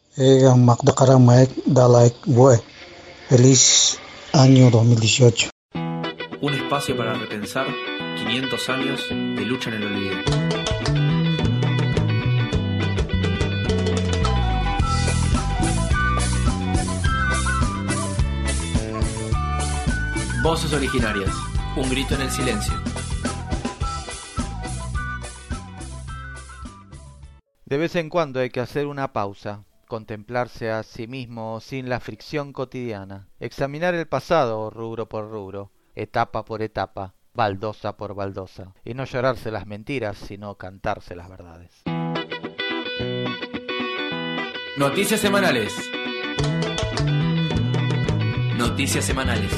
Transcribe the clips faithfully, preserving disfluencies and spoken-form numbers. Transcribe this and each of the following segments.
Eh, Magda Karamaek Dalaek Bue. Feliz año dos mil dieciocho. Un espacio para repensar quinientos años de lucha en el olvido. Voces originarias. Un grito en el silencio. De vez en cuando hay que hacer una pausa, contemplarse a sí mismo sin la fricción cotidiana, examinar el pasado rubro por rubro, etapa por etapa, baldosa por baldosa, y no llorarse las mentiras, sino cantarse las verdades. Noticias semanales. Noticias semanales.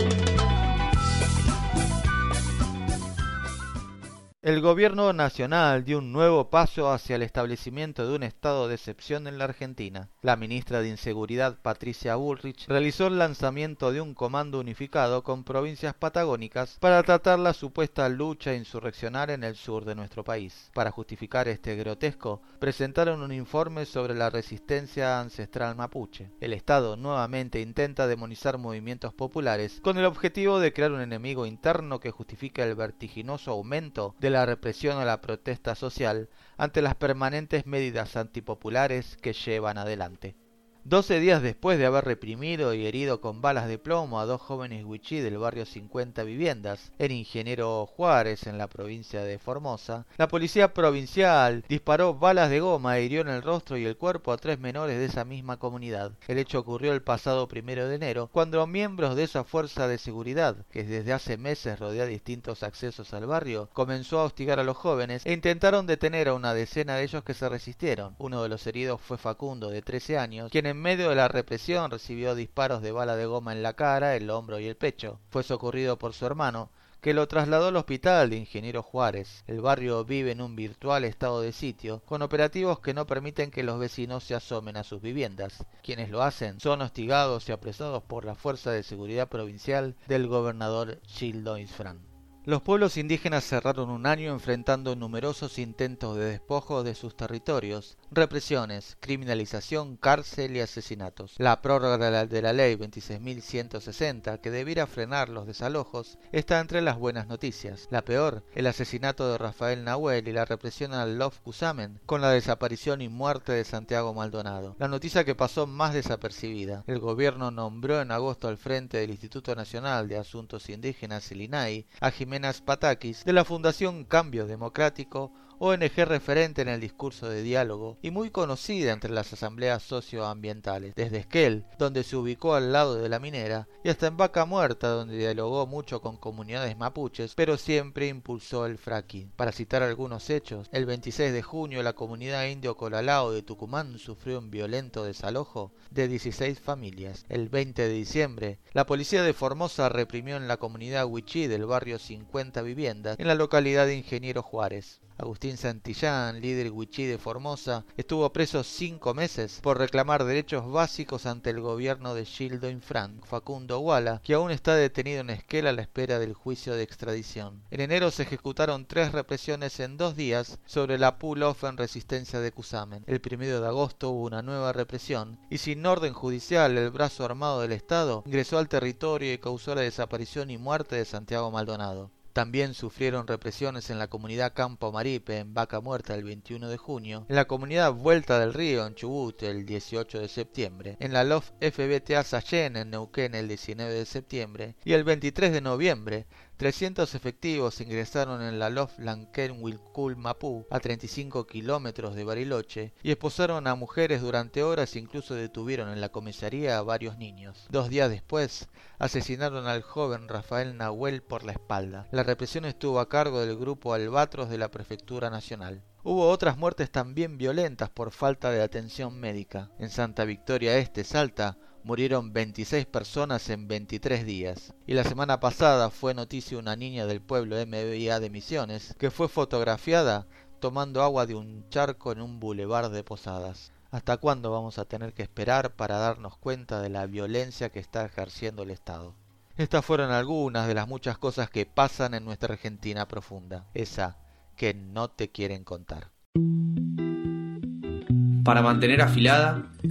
El gobierno nacional dio un nuevo paso hacia el establecimiento de un estado de excepción en la Argentina. La ministra de Inseguridad, Patricia Bullrich, realizó el lanzamiento de un comando unificado con provincias patagónicas para tratar la supuesta lucha insurreccionaria en el sur de nuestro país. Para justificar este grotesco, presentaron un informe sobre la resistencia ancestral mapuche. El Estado nuevamente intenta demonizar movimientos populares con el objetivo de crear un enemigo interno que justifique el vertiginoso aumento de la represión a la protesta social ante las permanentes medidas antipopulares que llevan adelante. Doce días después de haber reprimido y herido con balas de plomo a dos jóvenes wichí del barrio cincuenta Viviendas, en Ingeniero Juárez, en la provincia de Formosa, la policía provincial disparó balas de goma e hirió en el rostro y el cuerpo a tres menores de esa misma comunidad. El hecho ocurrió el pasado primero de enero, cuando miembros de esa fuerza de seguridad, que desde hace meses rodea distintos accesos al barrio, comenzó a hostigar a los jóvenes e intentaron detener a una decena de ellos que se resistieron. Uno de los heridos fue Facundo, de trece años, quien en medio de la represión recibió disparos de bala de goma en la cara, el hombro y el pecho. Fue socorrido por su hermano, que lo trasladó al hospital de Ingeniero Juárez. El barrio vive en un virtual estado de sitio, con operativos que no permiten que los vecinos se asomen a sus viviendas. Quienes lo hacen son hostigados y apresados por la Fuerza de Seguridad Provincial del gobernador Gildo Infran. Los pueblos indígenas cerraron un año enfrentando numerosos intentos de despojo de sus territorios, represiones, criminalización, cárcel y asesinatos. La prórroga de la ley veintiséis mil ciento sesenta, que debiera frenar los desalojos, está entre las buenas noticias. La peor, el asesinato de Rafael Nahuel y la represión al Lof Cusamen, con la desaparición y muerte de Santiago Maldonado. La noticia que pasó más desapercibida. El gobierno nombró en agosto al frente del Instituto Nacional de Asuntos Indígenas, el INAI, a Jiménez Patakis, de la Fundación Cambio Democrático, O N G referente en el discurso de diálogo y muy conocida entre las asambleas socioambientales, desde Esquel, donde se ubicó al lado de la minera, y hasta en Vaca Muerta, donde dialogó mucho con comunidades mapuches, pero siempre impulsó el fracking. Para citar algunos hechos, el veintiséis de junio la comunidad indio Colalao de Tucumán sufrió un violento desalojo de dieciséis familias. El veinte de diciembre, la policía de Formosa reprimió en la comunidad wichí del barrio cincuenta Viviendas, en la localidad de Ingeniero Juárez. Agustín Santillán, líder wichí de Formosa, estuvo preso cinco meses por reclamar derechos básicos ante el gobierno de Gildo Infran. Facundo Guala, que aún está detenido en Esquel a la espera del juicio de extradición. En enero se ejecutaron tres represiones en dos días sobre la pull-off en resistencia de Cusamen. El primero de agosto hubo una nueva represión y sin orden judicial el brazo armado del Estado ingresó al territorio y causó la desaparición y muerte de Santiago Maldonado. También sufrieron represiones en la comunidad Campo Maripe, en Vaca Muerta, el veintiuno de junio, en la comunidad Vuelta del Río, en Chubut, el dieciocho de septiembre, en la L O F F B T A Sallén, en Neuquén, el diecinueve de septiembre, y el veintitrés de noviembre, trescientos efectivos ingresaron en la L O F Lanquén Huilcul Mapú, a treinta y cinco kilómetros de Bariloche, y esposaron a mujeres durante horas e incluso detuvieron en la comisaría a varios niños. Dos días después, asesinaron al joven Rafael Nahuel por la espalda. La represión estuvo a cargo del grupo Albatros de la Prefectura Nacional. Hubo otras muertes también violentas por falta de atención médica. En Santa Victoria Este, Salta, murieron veintiséis personas en veintitrés días. Y la semana pasada fue noticia una niña del pueblo M B A de Misiones que fue fotografiada tomando agua de un charco en un bulevar de Posadas. ¿Hasta cuándo vamos a tener que esperar para darnos cuenta de la violencia que está ejerciendo el Estado? Estas fueron algunas de las muchas cosas que pasan en nuestra Argentina profunda, esa que no te quieren contar. Para mantener afilada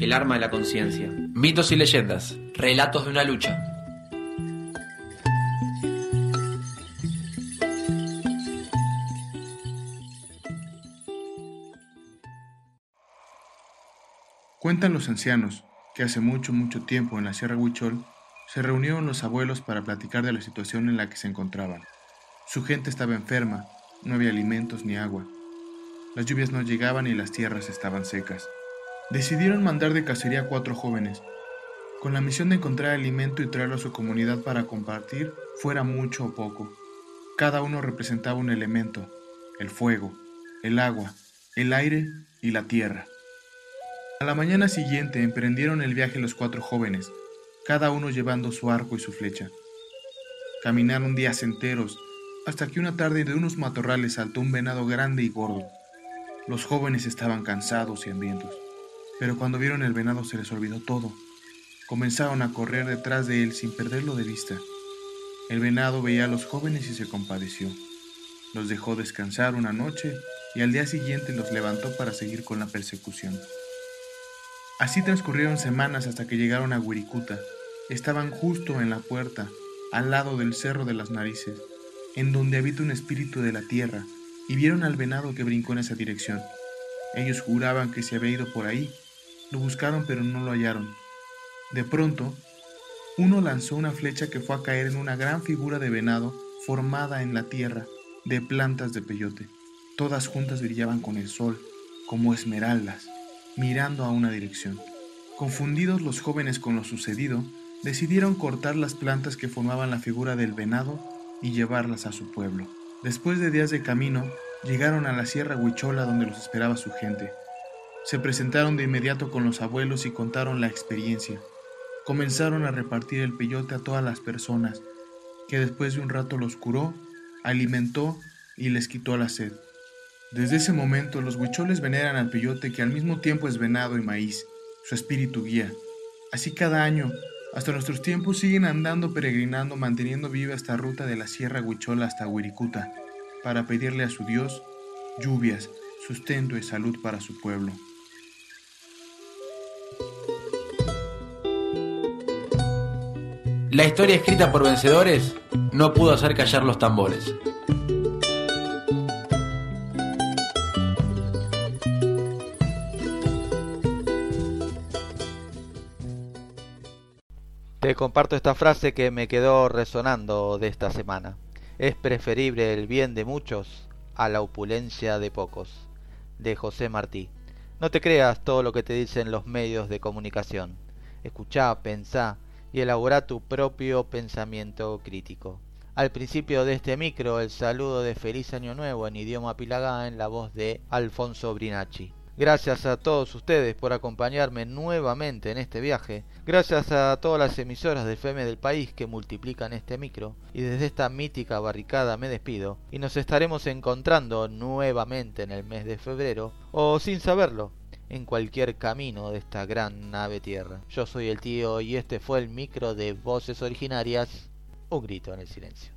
el arma de la conciencia. Mitos y leyendas. Relatos de una lucha. Cuentan los ancianos que hace mucho, mucho tiempo en la Sierra Huichol se reunieron los abuelos para platicar de la situación en la que se encontraban. Su gente estaba enferma, no había alimentos ni agua. Las lluvias no llegaban y las tierras estaban secas. Decidieron mandar de cacería a cuatro jóvenes, con la misión de encontrar alimento y traerlo a su comunidad para compartir, fuera mucho o poco. Cada uno representaba un elemento: el fuego, el agua, el aire y la tierra. A la mañana siguiente emprendieron el viaje los cuatro jóvenes, cada uno llevando su arco y su flecha. Caminaron días enteros, hasta que una tarde de unos matorrales saltó un venado grande y gordo. Los jóvenes estaban cansados y hambrientos, pero cuando vieron el venado se les olvidó todo. Comenzaron a correr detrás de él sin perderlo de vista. El venado veía a los jóvenes y se compadeció. Los dejó descansar una noche y al día siguiente los levantó para seguir con la persecución. Así transcurrieron semanas hasta que llegaron a Wirikuta. Estaban justo en la puerta, al lado del Cerro de las Narices, en donde habita un espíritu de la tierra, y vieron al venado que brincó en esa dirección. Ellos juraban que se había ido por ahí. Lo buscaron pero no lo hallaron. De pronto, uno lanzó una flecha que fue a caer en una gran figura de venado formada en la tierra de plantas de peyote. Todas juntas brillaban con el sol, como esmeraldas, mirando a una dirección. Confundidos los jóvenes con lo sucedido, decidieron cortar las plantas que formaban la figura del venado y llevarlas a su pueblo. Después de días de camino, llegaron a la Sierra Huichola donde los esperaba su gente. Se presentaron de inmediato con los abuelos y contaron la experiencia. Comenzaron a repartir el peyote a todas las personas, que después de un rato los curó, alimentó y les quitó la sed. Desde ese momento los huicholes veneran al peyote, que al mismo tiempo es venado y maíz, su espíritu guía. Así cada año, hasta nuestros tiempos, siguen andando peregrinando, manteniendo viva esta ruta de la Sierra Huichola hasta Wirikuta, para pedirle a su Dios lluvias, sustento y salud para su pueblo. La historia escrita por vencedores no pudo hacer callar los tambores. Te comparto esta frase que me quedó resonando de esta semana. Es preferible el bien de muchos a la opulencia de pocos. De José Martí. No te creas todo lo que te dicen los medios de comunicación. Escuchá, pensá y elabora tu propio pensamiento crítico. Al principio de este micro, el saludo de Feliz Año Nuevo en idioma pilagá en la voz de Alfonso Brinacci. Gracias a todos ustedes por acompañarme nuevamente en este viaje. Gracias a todas las emisoras de F M del país que multiplican este micro. Y desde esta mítica barricada me despido. Y nos estaremos encontrando nuevamente en el mes de febrero, o sin saberlo, en cualquier camino de esta gran nave tierra. Yo soy el tío y este fue el micro de Voces Originarias. Un grito en el silencio.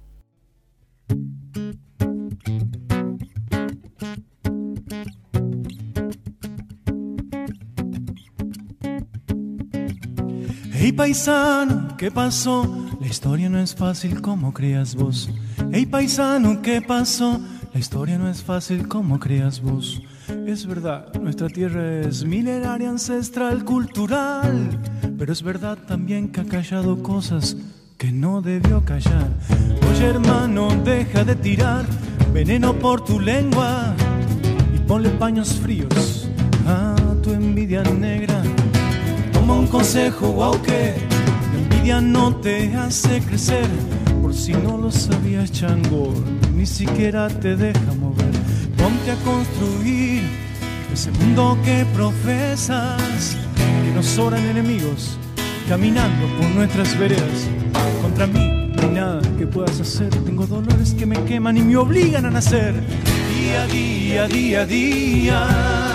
Hey paisano, ¿qué pasó? La historia no es fácil como creas vos. Hey paisano, ¿qué pasó? La historia no es fácil como creas vos. Es verdad, nuestra tierra es milenaria, ancestral, cultural. Pero es verdad también que ha callado cosas que no debió callar. Oye hermano, deja de tirar veneno por tu lengua y ponle paños fríos a tu envidia negra. Toma un consejo, wow, que la envidia no te hace crecer. Por si no lo sabías, chango, ni siquiera te deja mover. Ponte a construir ese mundo que profesas, que nos sobran enemigos caminando por nuestras veredas. Contra mí no hay nada que puedas hacer. Tengo dolores que me queman y me obligan a nacer. Día a día, día a día.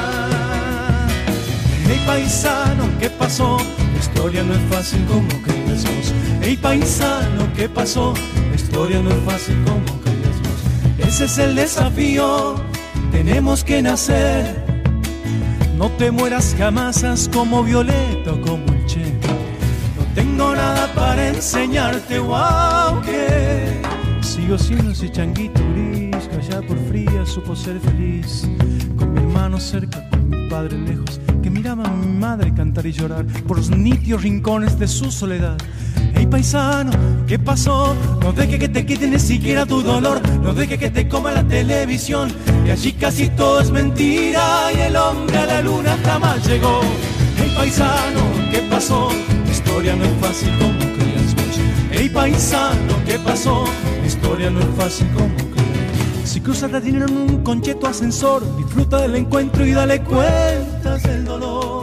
Hey paisano, ¿qué pasó? La historia no es fácil como crees vos. Hey paisano, ¿qué pasó? La historia no es fácil como crees vos. Ese es el desafío, tenemos que nacer No te mueras jamás, haz como Violeta o como el Che. No tengo nada para enseñarte, wow, que sigo siendo ese changuito gris que allá por fría supo ser feliz. Con mi hermano cerca, con mi padre lejos, que miraba a mi madre cantar y llorar por los nítidos rincones de su soledad. Hey paisano, ¿qué pasó? No dejes que te quiten ni siquiera tu dolor. No dejes que te coma la televisión, que allí casi todo es mentira y el hombre a la luna jamás llegó. Hey paisano, ¿qué pasó? La historia no es fácil como creías vos. Hey paisano, ¿qué pasó? La historia no es fácil como creías. Si cruzas la tienen un concheto ascensor, disfruta del encuentro y dale cuentas del dolor.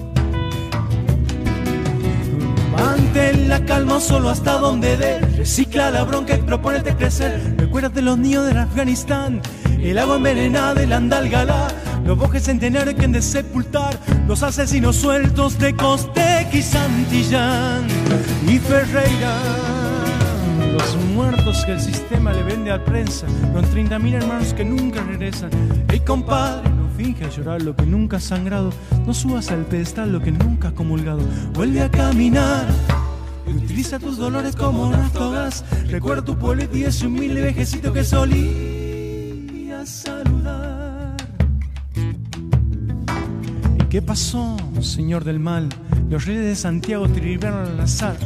Mantén la calma solo hasta donde dé. Recicla la bronca y proponete crecer. Recuérdate los niños del Afganistán, el agua envenenada del Andalgalá, los bosques centenarios que han de sepultar, los asesinos sueltos de Costec y Santillán y Ferreira, los muertos que el sistema le vende a prensa, los treinta mil hermanos que nunca regresan. Ey compadre, no finge llorar lo que nunca has sangrado, no subas al pedestal lo que nunca has comulgado. Vuelve a caminar y utiliza tus dolores como rastogás. Recuerda tu pueblito y ese humilde vejecito que solía saludar. ¿Y qué pasó, señor del mal? Los reyes de Santiago te libraron al azar.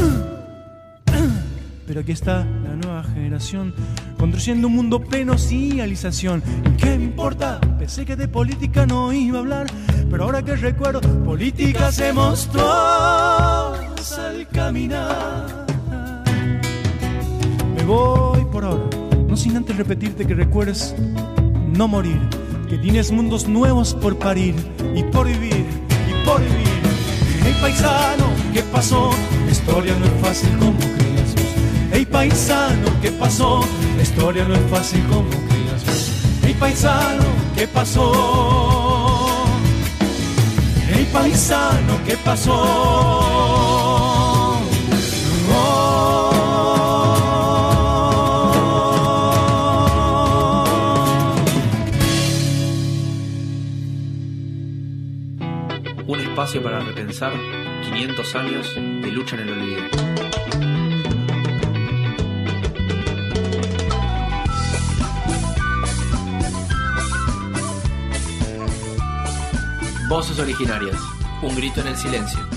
Pero aquí está la nueva generación construyendo un mundo pleno sin realización. ¿Y qué me importa? Pensé que de política no iba a hablar, pero ahora que recuerdo, política se mostró al caminar. Me voy por ahora, no sin antes repetirte que recuerdes no morir, que tienes mundos nuevos por parir y por vivir, y por vivir. Hey paisano, ¿qué pasó? La historia no es fácil como creías vos. Hey paisano, ¿qué pasó? La historia no es fácil como creías vos. Hey paisano, ¿qué pasó? Hey paisano, ¿qué pasó? Oh. Un espacio para repensar quinientos años de lucha en el olvido. Voces originarias. Un grito en el silencio.